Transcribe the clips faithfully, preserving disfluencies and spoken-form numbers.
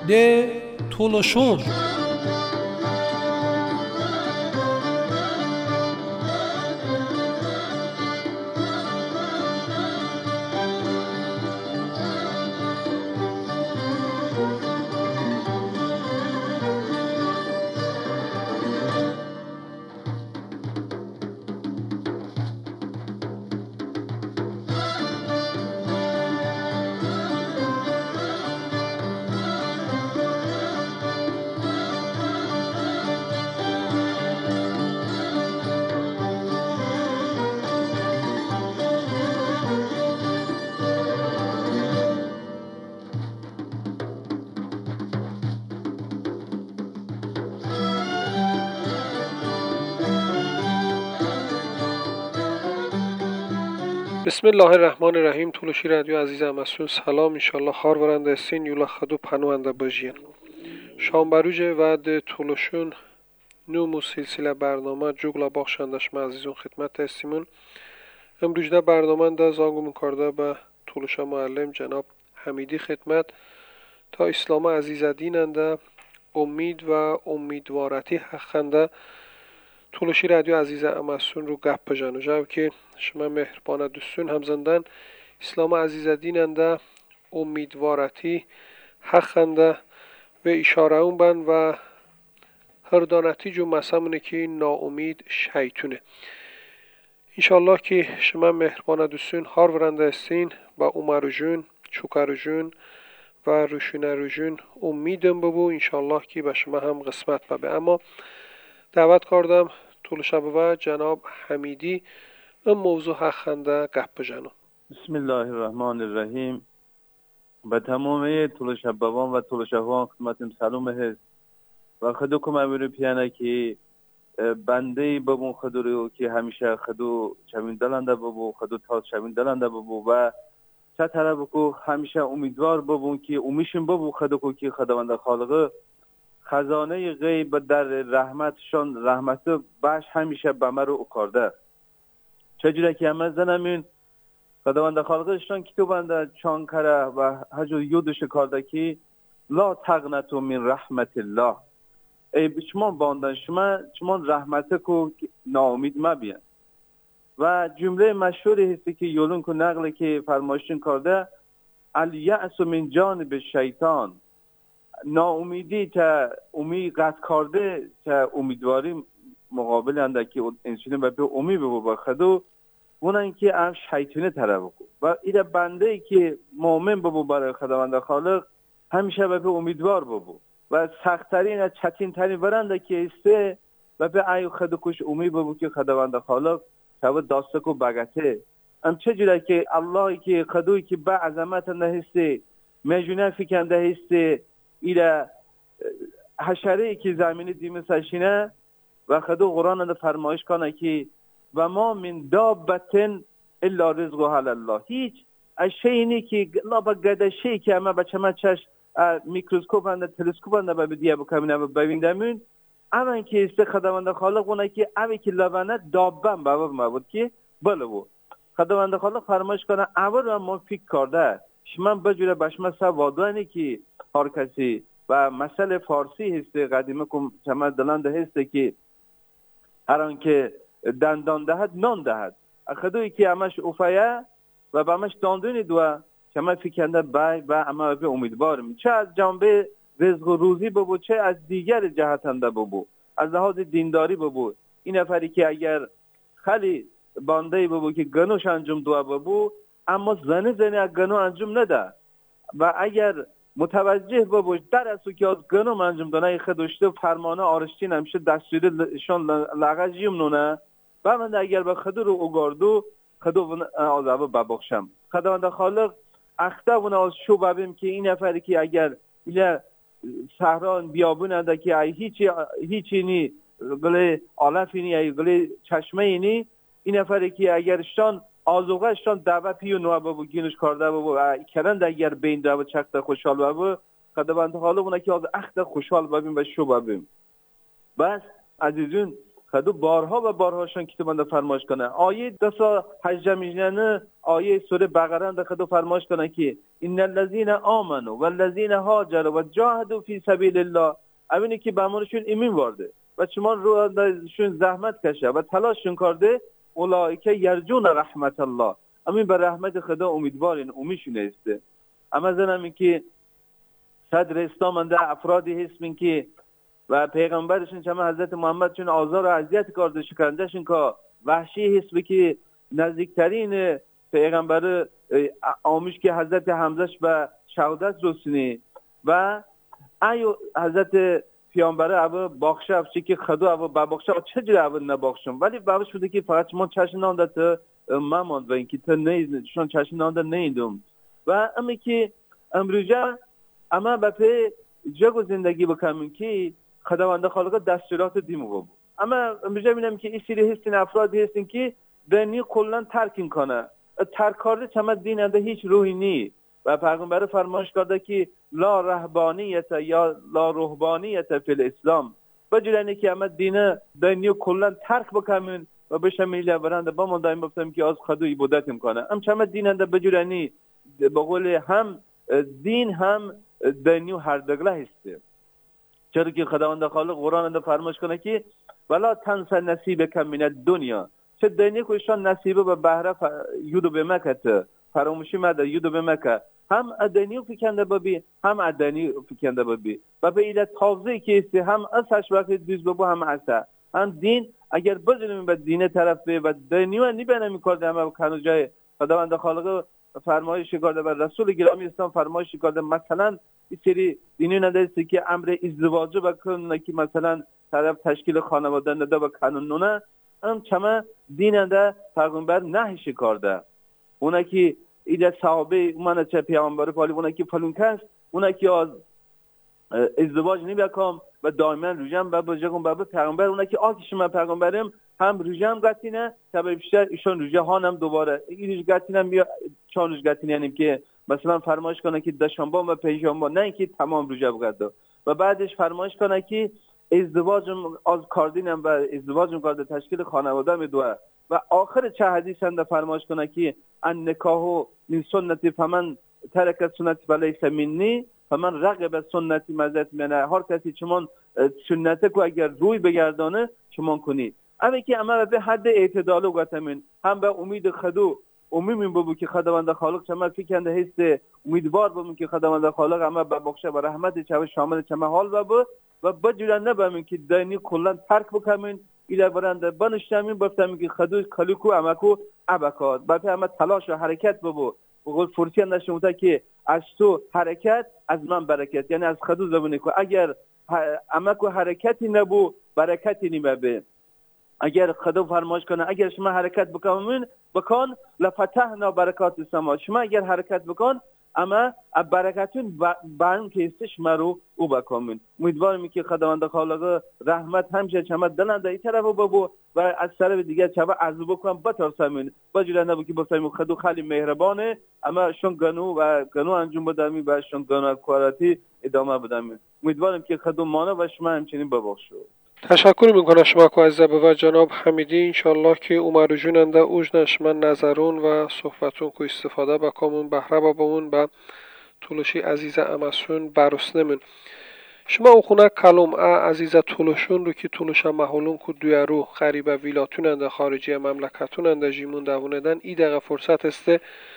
de Tolosho. بسم الله الرحمن الرحیم. تولوشی رادیو عزیزم مسئول سلام. انشالله خار ورنده استین یولا خدو پنوانده باجین شام بروج و تولوشون نومو سلسله برنامه جوگلا باخشندش معزیزون خدمت استیمون. امروز ده برنامه ده زانگو مکارده به تولوشا معلم جناب حمیدی خدمت تا اسلام عزیزدیننده امید و امیدوارتی حقنده تولوشی رادیو عزیز امسون رو گپ جانو جاو که شما مهربان دوستون همزندن اسلام عزیزدیننده امیدوارتی حقنده و اشاره اون بن و هر دانتی جو مسامونه که ناامید شیطونه. انشالله که شما مهربان دوستون هار ورنده استین و عمر جون چوکر جون و روشونه روشون امیدم ببو. انشالله که به شما هم قسمت ببه. اما دعوت کردم طول شب و جناب حمیدی این موضوع حقنده گپ جنو. بسم الله الرحمن الرحیم. به تمامی طول شبوان و طول شبوان خدمتم سلام هست و خدو کم امیر پیانه که بنده ببون خدو رو که همیشه خدو چمین دلنده ببو خدو تاز چمین دلنده ببو و چه طرف کو همیشه امیدوار ببون که امیشم ببو خدو کو که خداوند خالقه خزانه غیب در رحمتشان رحمت باش همیشه به من رو اکارده. چجوره که همه زنمین خداوند خالقشان کتوبنده چانکره و هجو یودش کارده که لا تقنطوا من رحمت الله. ای شما باندن شما شما رحمت کو ناامید مبین. و جمله مشهوری هستی که یولون کو نقله که فرمایشون کرده الیأس من جانب شیطان. ناامیدی که امید قطع کرده که امیدواری مقابل انده که انسانی به امید ببو با خدو اونن که هم شیطانه طرف بکن و ایده بنده ای که مؤمن ببو برای خداوند خالق همیشه به امیدوار ببو و سختترین چتین ترین برنده که استه و به ایو خدو کش امید ببو که خداوند خالق شب داسته کو بگته. هم چجوره که اللهی که خدوی که به عظمت نهسته میجونه فکنده هسته ایره حشره ای که زمینی دیمه سشینه و خدو قرآن ده فرمایش کنه که و ما من دابتن الا رزقها الله. هیچ اشیینی که لا با گدشی که اما بچه ما چش میکروسکوپ انده تلسکوپ انده به دیگه بکنه و ببیندمون اما که است خداوند خالق اونه که اوی که لبنه دابم بابا مبود که بله بود خداوند خالق فرمایش کنه اول رو ما فکر کرده شما بجوره بشمه سوادانی که هر کسی و مسئله فارسی هست قدیمه کم چما دلنده هست که هر آنکه دندان دهد نان دهد. خدایی که همش افایه و به همش داندون دو چما فکنده بای و اما به امیدوارم چه از جنبه رزق و روزی ببو چه از دیگر جهتنده ببو از لحاظ دینداری ببو این نفری که اگر خیلی بانده ببو که گنوش انجام دو ببو اما زنه زنه از گنو انجام نده و اگر متوجه ببوش در اسو که از گنو انجام دانه خودشته فرمانه آرشتین همیشه دستوری لغجیم نونه و من اگر به خدو رو اگاردو خدو آزابه ببخشم. خداوند خالق اخته ونه از شو ببیم که این نفری که اگر ایل سهران بیابون انده که هیچی هیچی نی گله آلفی نی گله چشمه نی این نفری که اگرشان آزوغهشان دعوه پیو نوع بابو گینش کرده بابو کرند اگر بین دعوه چکت خوشحال بابو خداوند خالق اونه که از اخت خوشحال ببین و شو ببین. بس عزیزون خدو بارها و بارهاشان کتابنده فرمایش کنه آیه دسا حجه میجنه آیه سوره بقره در خود فرمایش کنه که ان الذين آمنوا والذين هاجروا وجاهدوا في سبيل الله، همینی که به امانشون ایمان وارده و شما روشون زحمت کشه و تلاششون کرده، اولئک یرجون رحمت الله، همین به رحمت خدا امیدوارین، امیدشون است. اما زنم که صدر اسلام انده افرادی هستن که و پیغمبرشون چما حضرت محمد چون آزار و اذیت کرده، شکنجهشون که وحشی هست که نزدیکترین پیغمبر آموش که حضرت حمزهش به شهادت رسونی و ایو حضرت پیامبر ابو باخشه افشی که خدا ابو باخشه چجوری ابو نباخشم، ولی باوش بوده که فقط من چشم نانده تا مامان و اینکه تا نیز چون چشم نانده نیدم و اما که امروزه اما به پی جگو زندگی بکنم که خداوند خالق دستورات دیمو بود. اما امروزه میبینم که این سری هستین افرادی هستین که دینی کلن ترک کنه، ترک کرده چما دین انده هیچ روحی نی و پیغمبر فرمایش کرده که لا رهبانیت یا لا رهبانیت فی الاسلام، بجرانی که اما دین دینی کلن ترک بکنن و بشه میله برنده با من دایم بفتم که از خدا عبادت میکنه. ام چما دین انده بجرانی بقول هم دین هم دینی هر دگله هسته، چرا که خداوند خالق قرآن انده فرمایش کنه که ولا تنس نصیبک من الدنیا، چه دینی که ایشان نصیبه به بهره یودو به مکت فراموشی مده یودو به مکت، هم ادنی فکنده ببی هم ادنی فکنده ببی و به ایله تازه کیستی هم اساش وقت دیز ببو هم اسا هم دین اگر بزنیم به دین طرف به و دینیو نبینه میکرده اما کنو جای خداوند خالق فرمایش کرده و رسول گرامی اسلام فرمایش کرده مثلا این سری دینی نداشته که امر ازدواج بکنه که مثلا طرف تشکیل خانواده نده و قانون نه، هم چما دین ده پیغمبر نهیش کرده. اونا که ایده صحابه من چه پیامبر پالی اونا که فلون کس اونا که از ازدواج نمیکنم و دائما روزم به بجگم به پیغمبر اونا که آتیش من پیغمبرم هم روزم گاتینه تبع بیشتر ایشون روزه هانم دوباره این گاتینم بیا چون روز گاتینه یعنی که مثلا فرمایش کنه که دشنبه و پنجشنبه نه اینکه تمام روزه بگرده و بعدش فرمایش کنه که ازدواج از کاردینم و ازدواج کرده تشکیل خانواده میدوه و آخر چه حدیث انده فرمایش کنه که ان نکاحو من سنتی فمن ترک سنتی فلیس منی فمن رغب سنتی مزت منه، هر کسی چمون سنت کو اگر روی بگردانه چمون کنی. اما که اما به حد اعتدال گفتمین هم به امید خدا امیدم ببو که خداوند خالق چما فکنده هست امیدوار ببو که خداوند خالق اما به بخشه و رحمت چه شامل چما حال ببو و بجران نبامین که دینی کلا ترک بکنین ایله برنده بنشتمین بفتمین که خدای خالقو امکو ابکاد بعد اما تلاش و حرکت ببو بقول فرسی نشونته که از تو حرکت از من برکت، یعنی از خدا زبونه کو اگر امکو حرکتی نبو برکتی نمیبه. اگر خدا فرمایش کنه اگر شما حرکت بکنین بکن لفتحنا برکات السما، شما اگر حرکت بکن اما برکتون بان که استش مرو او بکنین. امیدوارم که خداوند خالق رحمت همیشه چما دلنده این طرف ببو و از طرف دیگه چما عرض بکنم بترسمین بجوله نبو که بفتیم خدا خیلی مهربانه اما شون گنو و گنو انجام بدمی و شون گنو کواراتی ادامه بدمی. امیدوارم که خدا مانه و شما همچنین ببخشو. تشکر میکنم شما که از و جناب حمیدی انشالله که اومرو جوننده اوجنش من نظرون و صحبتون که استفاده بکامون بهره بابون با طولشی عزیز امسون برسنمون. شما او خونه کلوم عزیز طولشون رو که طولش محولون که دوی رو قریب ویلاتون انده خارجی مملکتون انده جیمون دووندن ای دقیقه فرصت استه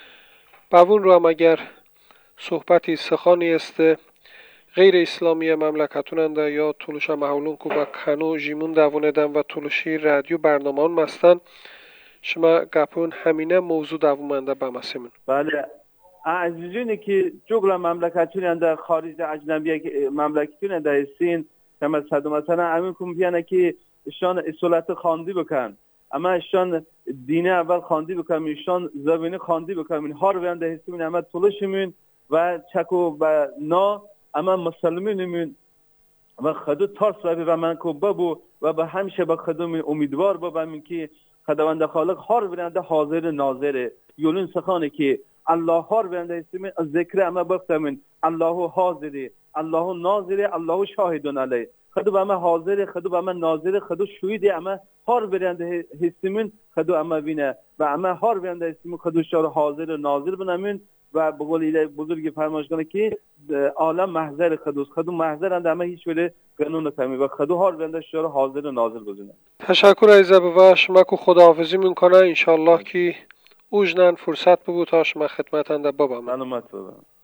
بوون رو هم اگر صحبتی سخانی استه غیر اسلامی مملکتون انده یا طولش محولون که با کنو جیمون دووندن و طولشی رادیو برنامه هون مستن شما گپون همینه موضوع دوومنده بمسیمون. بله عزیزونی که جغل مملکتون انده خارج اجنبی مملکتون انده هستین کما صد مثلا امین کم بیانه که اشان اصولت خاندی بکن اما اشان دینه اول خاندی بکن اشان زبینه خاندی بکن هار بیانده هستین اما طولشمون و چکو و نا اما مسلمینمون و خدا ترس و من کو ببو و به همیشه به خدا امیدوار بابم که خداوند خالق هر برنده حاضر ناظر یولون سخانه که الله هر برنده اسم ذکر اما بفتمن الله حاضر الله ناظر الله شاهد علی. خدو به ما حاضر، خدو به ما ناظر، خدو شوید اما هر برنده هستیمون خدو اما بینه و اما هر برنده هستیمون خدو شار حاضر و ناظر بنمون و بقول ایله بزرگ فرمایش کنه که عالم محضر خدوست، خدو محضر اند اما هیچ ولی قانون نتمی و خدو هر برنده شار حاضر و ناظر بزنه. تشکر عزیز و شما کو خداحافظی میکنه انشالله که اوجنن فرصت بگو تا شما خدمت انده بابا. سلامت بابا.